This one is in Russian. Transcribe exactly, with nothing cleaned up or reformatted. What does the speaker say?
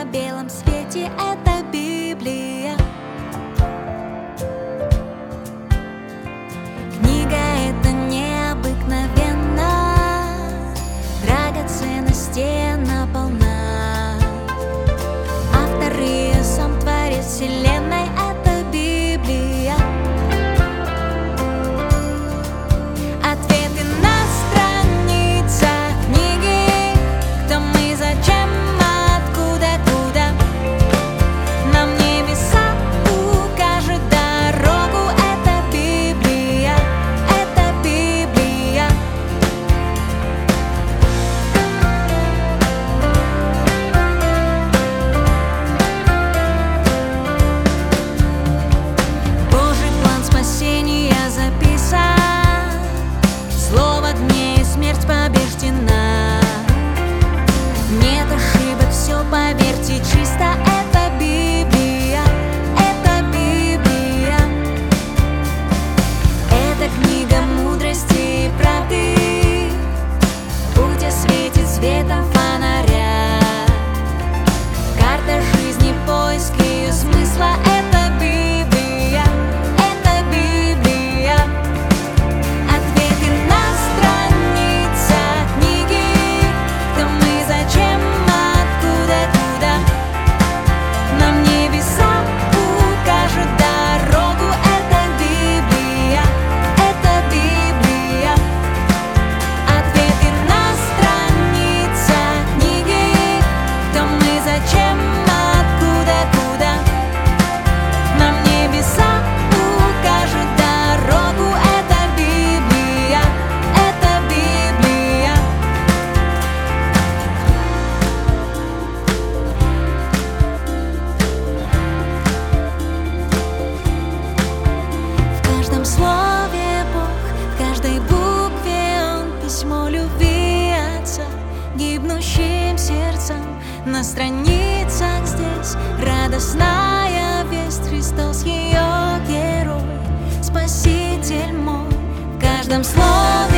на белом свете — это Библия. Книга эта необыкновенна, драгоценностей она полна. Автор и сам творец вселенной — это Библия. Ответы на страницах книги. Кто мы, зачем, откуда, куда. Нам небеса укажет дорогу. Это Библия, это Библия. Божий план спасения записан, слово дней и смерть побеждена. Нет ошибок, все, поверьте, чисто. Это Библия, это Библия. Это книга мудрости и правды. Путь осветит светом фонаря. Карта жизни, поиск ее смысла — это Библия, это Библия. Ответы на страницах книги. Кто мы, зачем, откуда, куда. Нам небеса укажут дорогу. Это Библия, это Библия. Ответы на страницах книги. Кто мы, зачем, откуда, куда. Нам небеса укажут дорогу. Это Библия, это Библия. В каждом слове Бог, в каждой букве Он — письмо любви Отца гибнущим сердцам. На страницах здесь радостная весть. Христос ее герой, Спаситель мой. В каждом слове